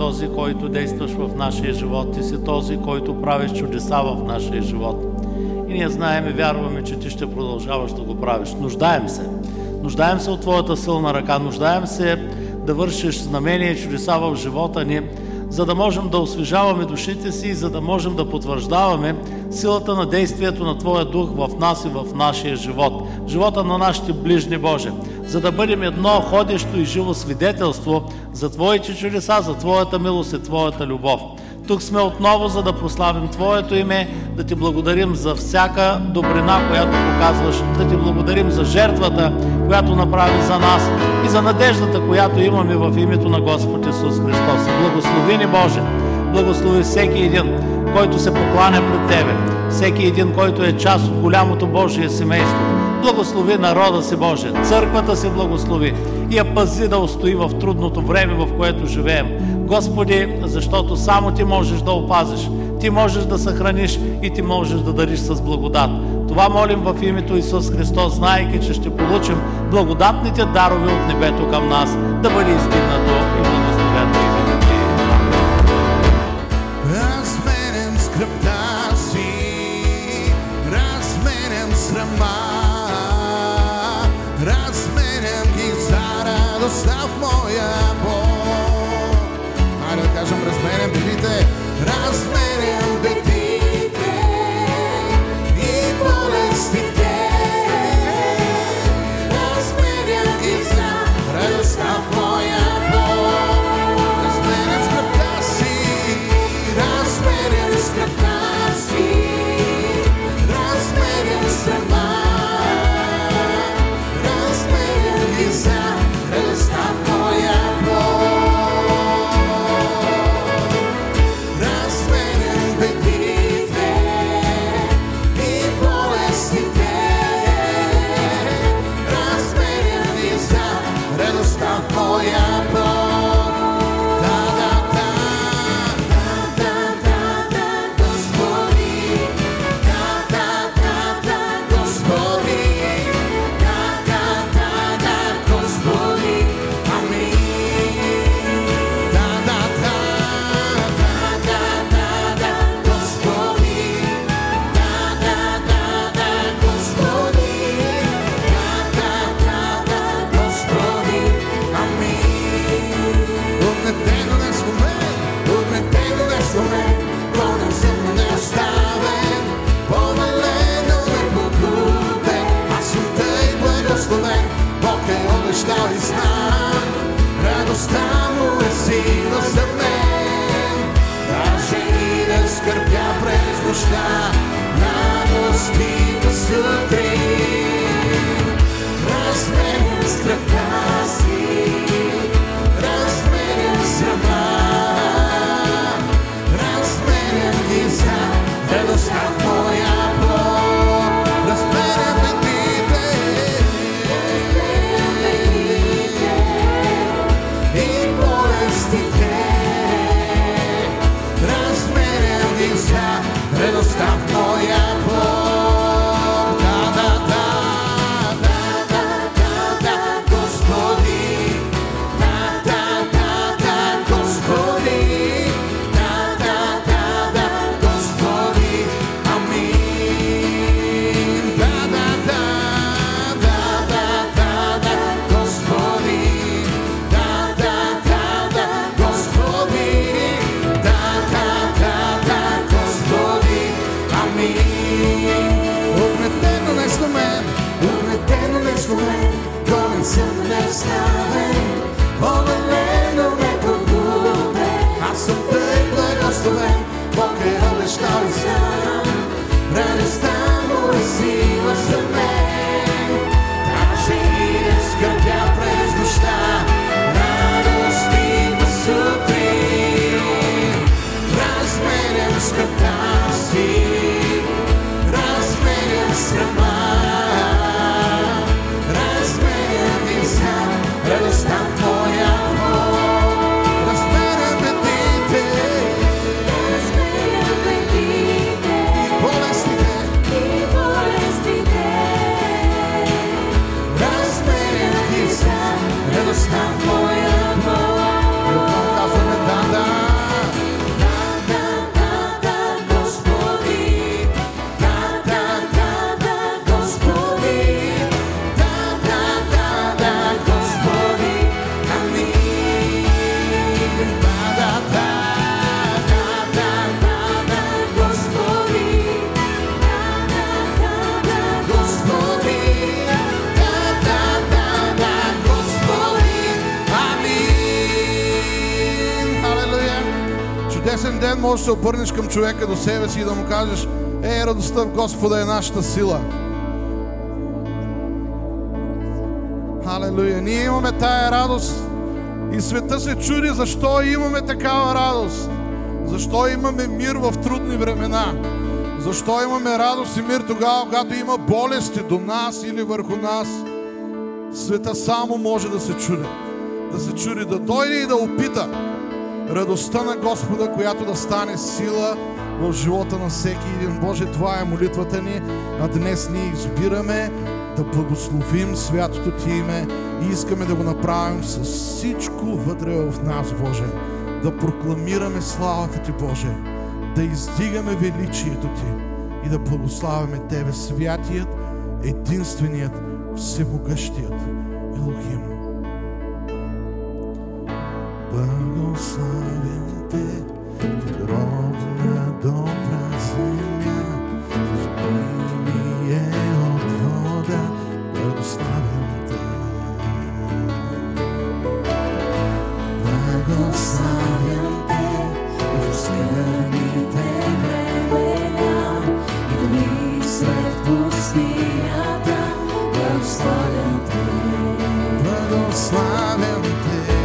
този, който действаш в нашия живот. Ти си този, който правиш чудеса в нашия живот. И ние знаем и вярваме, че Ти ще продължаваш да го правиш. Нуждаем се. Нуждаем се от Твоята силна ръка. Нуждаем се да вършиш знамения и чудеса в живота ни, за да можем да освежаваме душите си и за да можем да потвърждаваме силата на действието на Твоя дух в нас и в нашия живот. Живота на нашите ближни, Боже. За да бъдем едно ходещо и живо свидетелство за Твоите чудеса, за Твоята милост и Твоята любов. Тук сме отново, за да прославим Твоето име, да Ти благодарим за всяка добрина, която показваш, да Ти благодарим за жертвата, която направи за нас и за надеждата, която имаме в името на Господ Исус Христос. Благослови ни, Боже! Благослови всеки един, който се покланя пред Тебе, всеки един, който е част от голямото Божие семейство. Благослови народа си, Боже, църквата си благослови и я пази да устои в трудното време, в което живеем. Господи, защото само Ти можеш да опазиш, Ти можеш да съхраниш и Ти можеш да дариш с благодат. Това молим в името Исус Христос, знаейки, че ще получим благодатните дарове от небето към нас, да бъде издигнато и благословено името Ти. Разменен скръпта си, разменен срама, разменен ги за радостта в моя Бог. Айде да кажем, разменен бедите, разменен бедите и болестите, разменен ги за радостта в моя Бог. Разменен скръпта си, разменен скръпта си, разменен срама, разменен ги за радостта в моя Бог. Разменен бедите и болестите, разменен ги за радостта в моя Бог. Обещал и знам, радостта му е сила за мен. Даже и да скърбя през нощта, радостите сутрин. Разменен скръпта си, разменен срама, разменен ги за радостта в моя Бог. Разменен бедите и болестите, чудесен ден можеш да се обърнеш към човека до себе си и да му кажеш: радостта в Господа е нашата сила. Халелуя! Ние имаме тая радост и света се чуди защо имаме такава радост. Защо имаме мир в трудни времена? Защо имаме радост и мир тогава, когато има болести до нас или върху нас? Света само може да се чуди. Да се чуди, да дойде и да опита радостта на Господа, която да стане сила в живота на всеки един. Боже, това е молитвата ни, а днес ние избираме да благословим святото Ти име и искаме да го направим с всичко вътре в нас, Боже. Да прокламираме славата Ти, Боже. Да издигаме величието Ти и да благославяме Тебе, святият, единственият, всемогъщият Елохим. Благославям Те, родна добра земя, изгонение от вода, благославям Те. Благославям Те в скърбните времена и дори сред пустинята, благославям Те. Благославям Те.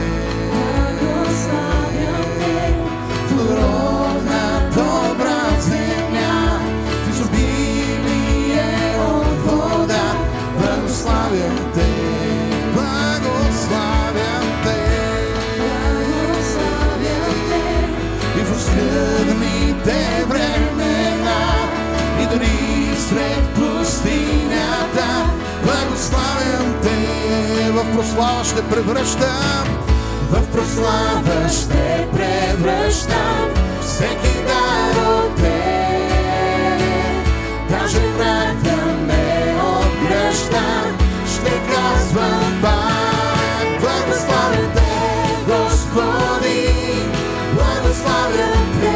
Скърбните времена и дори сред пустинята, благославям Те. В прослава ще превръщам, в прослава ще превръщам всеки дар от Теб. Даже враг да ме обгръща, ще казвам пак: благославям Те, Господи, благославям Те.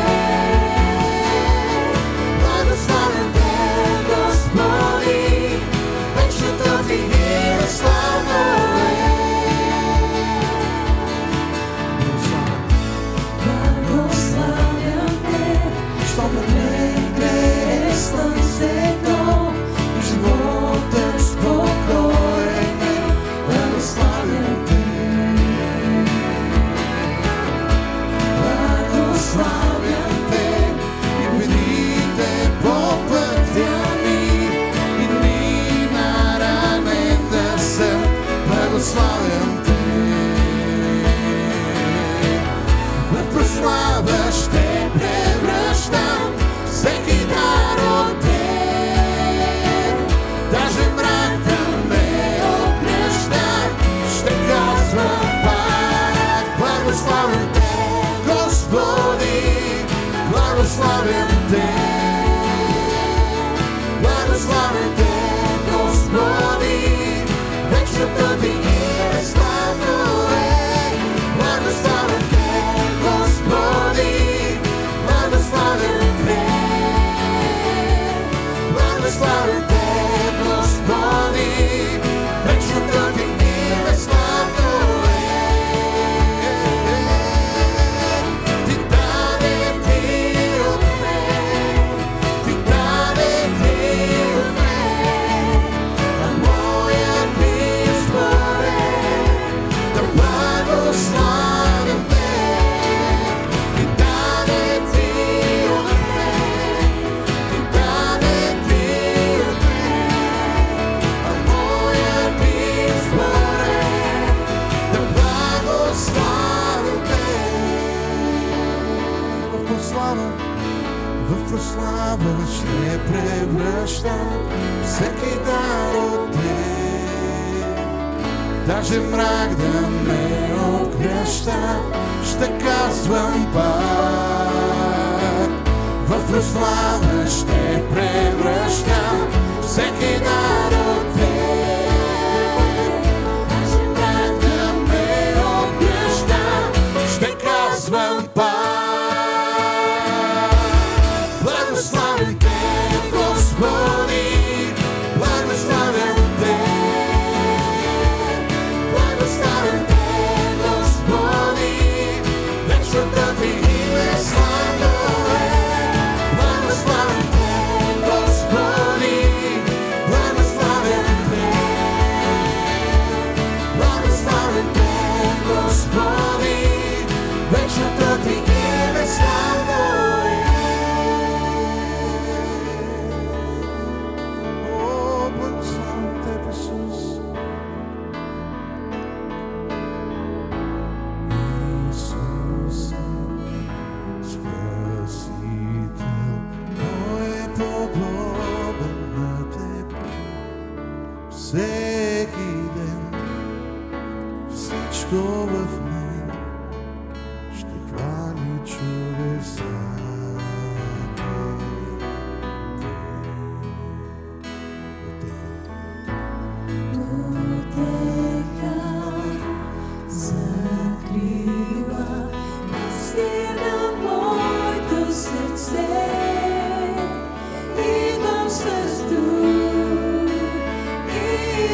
Благославям Те, Господи, вечното Ти име славно е. Благославям Те, що пред мен грее слънцето и животът спокоен е. Благославям Те. Благославям Те и ведите по пътя ми и дори наранен да съм, благославям Те. В прослава ще превръщам всеки дар от Теб. Даже мрак да ме обгръща, ще казвам пак: благославям Те, Господи, благославям Те. Благославям Те, Господи, вечното Ти име славно е. Благославям Те, Господи, благославям Те. Благославям Те, Господи, вечното Ти име славно е. Ти даде Ти от мен, Ти даде Ти от мен, а моят избор е да благославям Те. Ти даде Ти от мен, Ти даде Ти от мен, а моят избор е да благославям Те. В прослава ще превръщам всеки дар от Теб. Даже мрак да ме обгръща, ще казвам пак: в прослава ще превръщам всеки дар от Теб. Даже мрак да ме обгръща, ще казвам пак: благославям Те, Господи, благославям Те. Благославям Те, Господи, вечното Ти име слава.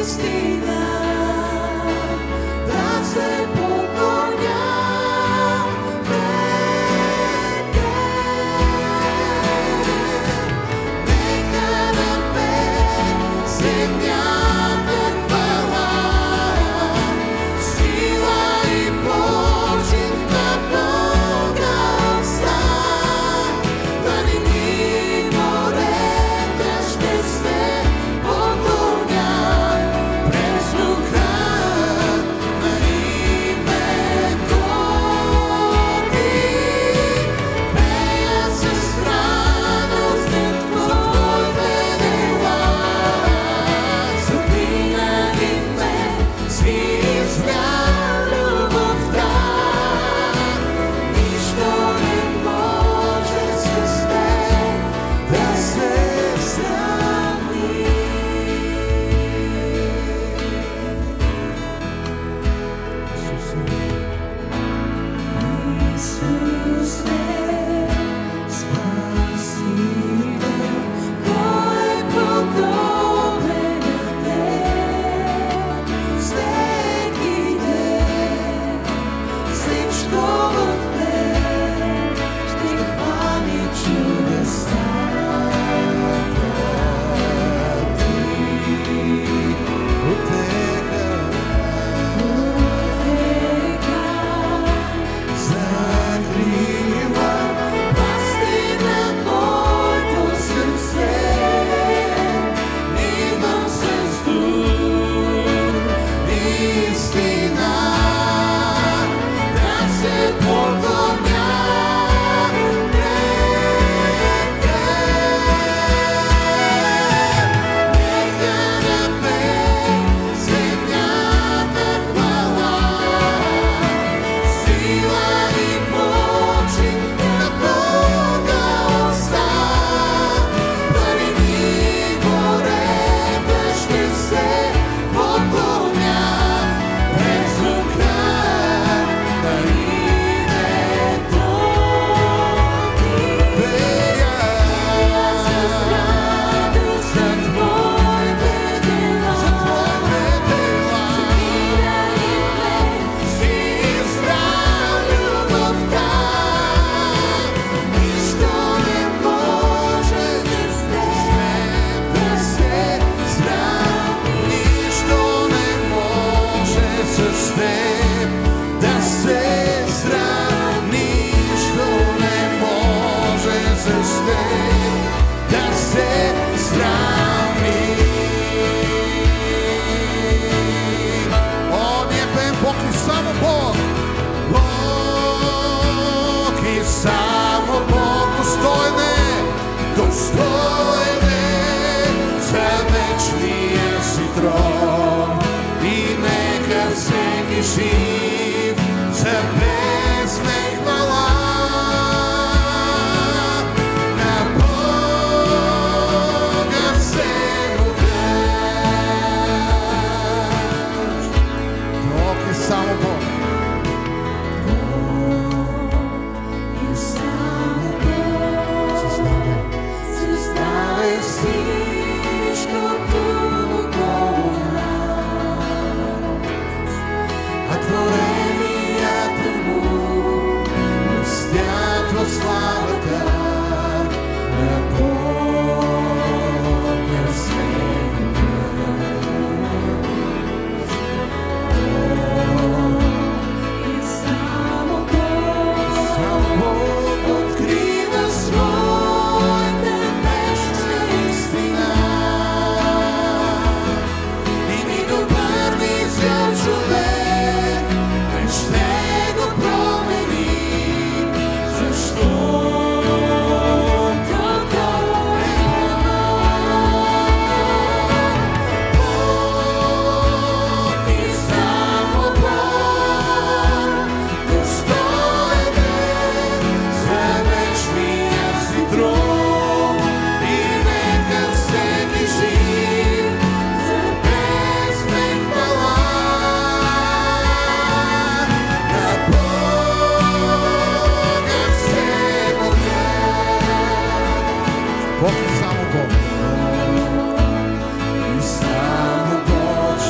Бог и само Бог. И само Бог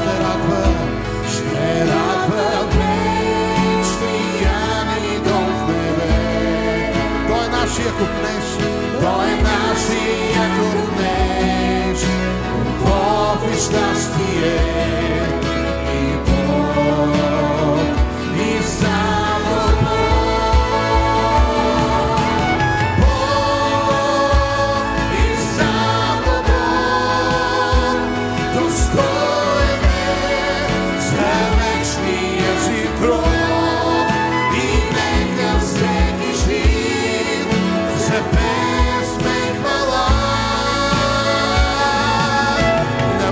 нашия купнеж. Той е нашия купнеж, любов и щастие, и Бог, и само Бог, и само Бог, достоен е за вечния си трон, и нека всеки жив се песме хвала на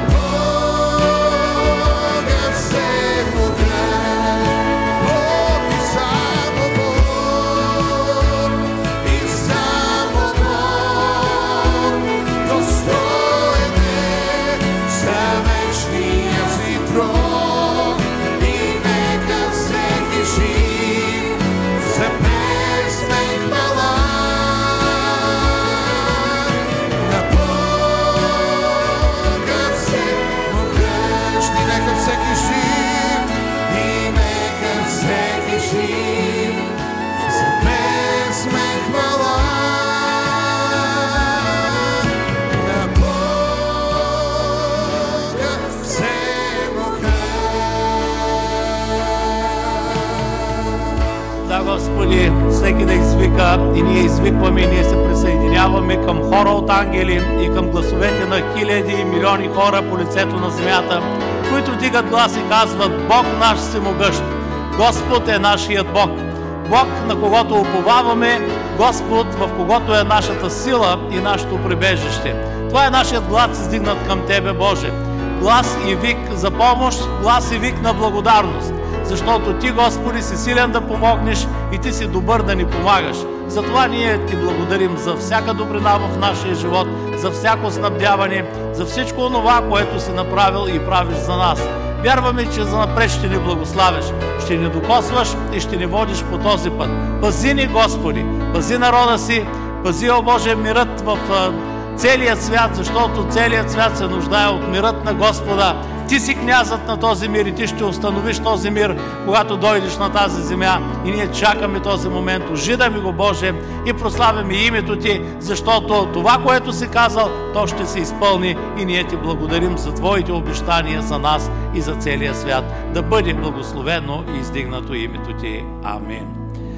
Бога всемога. Бог и само Бог, и само Бог, достоен е за вечния си трон, и нека всеки жив се песме хвала на Бога всемогъщ. И нека всеки жив, и нека всеки жив се песме хвала на Бога всемогъщ. Да, Господи, всеки да извика и ние извикваме, и ние се присъединяваме към хора от ангели и към гласовете на хиляди и милиони хора по лицето на земята, които дигат глас и казват: Бог наш всемогъщ, Господ е нашият Бог, Бог, на когото уповаваме, Господ, в когото е нашата сила и нашето прибежище. Това е нашият глас, издигнат към Тебе, Боже. Глас и вик за помощ, глас и вик на благодарност. Защото Ти, Господи, си силен да помогнеш и Ти си добър да ни помагаш. Затова ние Ти благодарим за всяка добрина в нашия живот, за всяко снабдяване, за всичко онова, което си направил и правиш за нас. Вярваме, че занапред ще ни благославиш, ще ни докосваш и ще ни водиш по този път. Пази ни, Господи, пази народа си, пази, о Боже, мирът в целият свят, защото целият свят се нуждае от мирът на Господа. Ти си князът на този мир и Ти ще установиш този мир, когато дойдеш на тази земя, и ние чакаме този момент. Ожидаме го, Боже, и прославяме името Ти, защото това, което си казал, то ще се изпълни, и ние Ти благодарим за Твоите обещания за нас и за целия свят. Да бъде благословено и издигнато името Ти. Амин.